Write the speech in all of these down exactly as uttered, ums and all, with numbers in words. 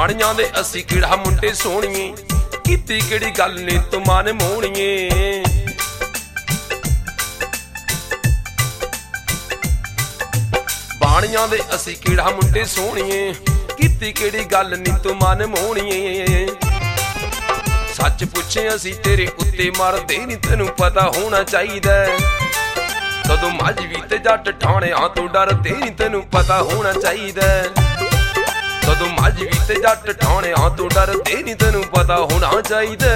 बाणियां दे असी किड़ा मुंडे सोहणिए, कीती किहड़ी गल नी तू मन मोहणिए। बाणियां दे असी किड़ा मुंडे सोहणिए, कीती किहड़ी गल नी तू मन मोहणिए। सच पुछे असी तेरे उत्ते मरदे नी, तैनू पता होना चाहिदा। कदों माझवी ते जट ठाणियां तो डरदे नी, तैनू पता होना चाहिदा। कदों माझवी ते जट ठाणियां तो डरदे नी, तैनू पता होना चाहिदा।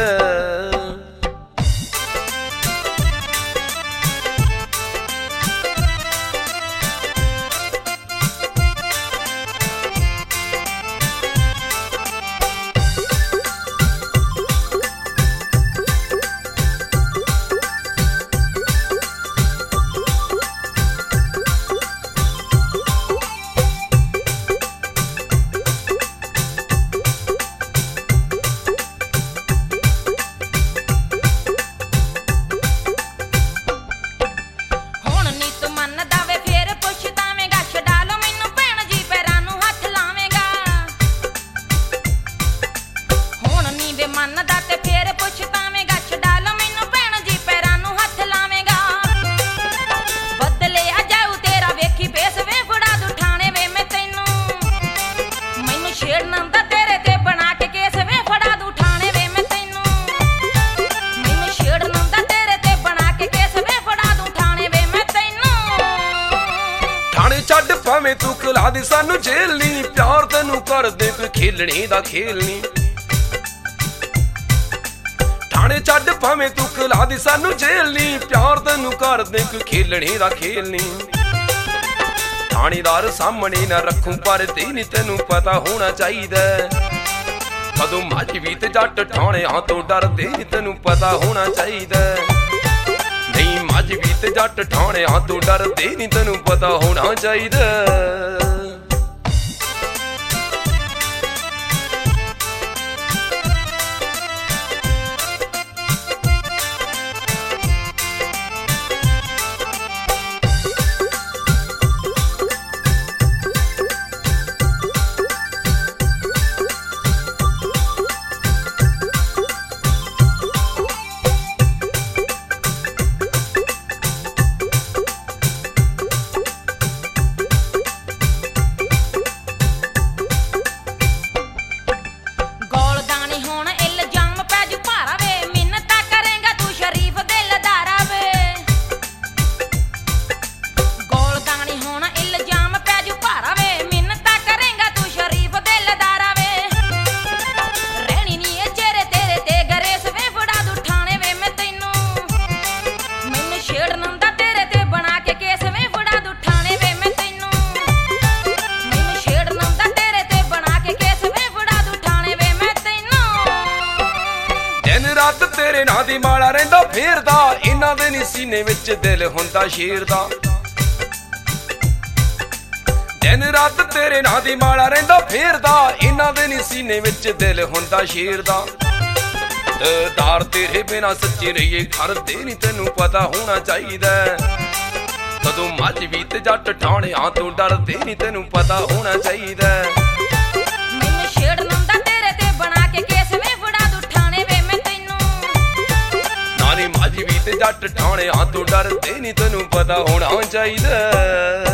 भावें तू खिला दे सानू जेल नी, प्यार तैनू कर दे कोई खेलने दा खेल नी। ठाणे छड्ड भावें तू खिला दे सानू जेल नी, प्यार तैनू कर दे कोई खेलने दा खेल नी। थानेदार सामने ना रखूं पर तेनी, तैनू पता होना चाहिदा। कदों माझवी ते जट ठाणियां तो डरदे नी, तैनू पता होना चाहिदा। नहीं माझवी ते जट ठाणियां तो डरदे नी, तैनू पता होना चाहिदा। रात तेरे नां दी माला रहिंदा फेरदा, इन्हां दे नी सीने विच दिल हुंदा शेर दा। दिन रात तेरे नां दी माला रहिंदा फेरदा, इन्हां दे नी सीने विच दिल हुंदा शेर दा। दार तेरे बिना सच्ची रहिए घर दे नी, तैनू पता होना चाहिदा। कदों माझवी ते जट ठाणियां तो डरदे नी, तैनू पता होना चाहिदा। माझवी ते जट ठाणियां तो डरदे नी, तैनू पता होना चाहिदा।